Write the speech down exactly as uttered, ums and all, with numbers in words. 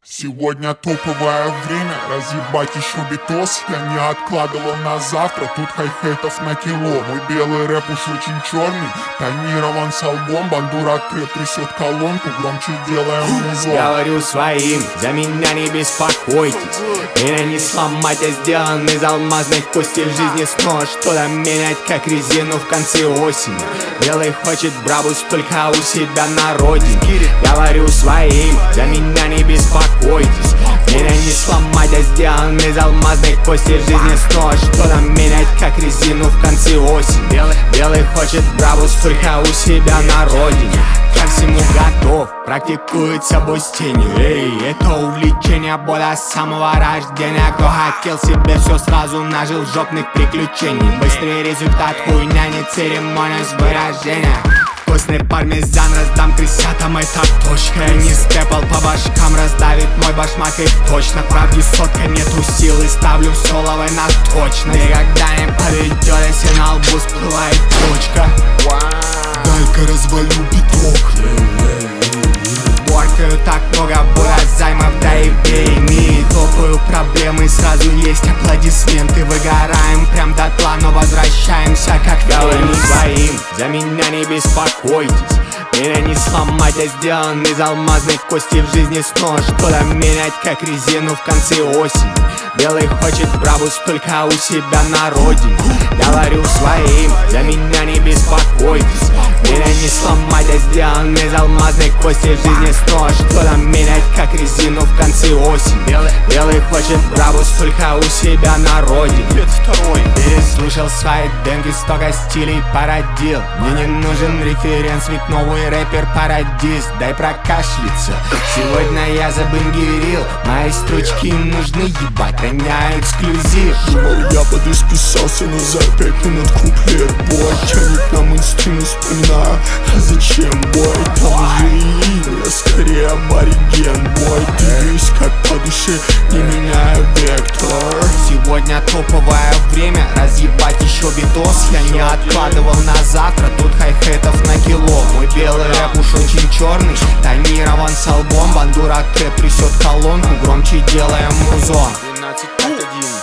Сегодня топовое время, разъебать еще битос. Я не откладывал на завтра, тут хай-хейтов на кило. Мой белый рэп уж очень черный, тонирован с албом. Бандура трэп трясет колонку, громче делаем музон. Говорю своим, за меня не беспокойтесь. Меня не сломать, я сделан из алмазных костей. В жизни снова что-то менять, как резину в конце осени. Белый хочет брабус только у себя на родине. Говорю своим, за меня не беспокойтесь. Меня не сломать, я сделан из алмазных костей. В жизни снова что-то менять, как резину в конце осени. Белый, белый хочет брабус только у себя на родине. Ко всему готов, практикует собой с тенью. Эй, это увлечение было с самого рождения. Кто хотел себе все сразу нажил жопных приключений. Быстрый результат, хуйня, не церемония с выражения. Вкусный пармезан раздам крысятам, это точка. Я не степал по башкам, раздавит мой башмак и точно. Правде сотка, нету силы, ставлю в соловой на точно. Никогда не подойдет, если на лбу всплывает точка. Дай-ка развалю биток. Боркаю так много было займов, да и войны. Топаю проблемы, сразу есть аплодисменты. Выгораем прям дотла, но возвращаемся как говорю своим, за меня не беспокойтесь. Меня не сломать, я сделан из алмазных костей. В жизни снова что-то менять, как резину в конце осени. Белый хочет брабус только у себя на родине. Говорю своим, за меня не беспокойтесь. Меня не сломать, я сделан из алмазных костей. В жизни снова что-то менять, как резину в конце осени. Белый, белый хочет брабус только у себя на родине. Второй. Переслушал свои демки, столько стилей породил. Мне не нужен референс, ведь новый рэпер пародист. Дай прокашляться, сегодня я забангерил. Мои строчки нужны, ебать, роняю эксклюзив. Думал, я подисписался, но за пять минут куплет. Бой, тянет на мейнстрим, вспоминаю, а зачем, бой? Там же и я скорее абориген, бой. Двигаюсь как по душе, не меняя вектор. Сегодня топовое время, разъебать еще битос. Я не откладывал на завтра, тут хай-хетов на кило. Мой белый рэп уж очень черный, тонирован с албом. Бандура трэп трясет колонку, громче делаем музон. двенадцать пять один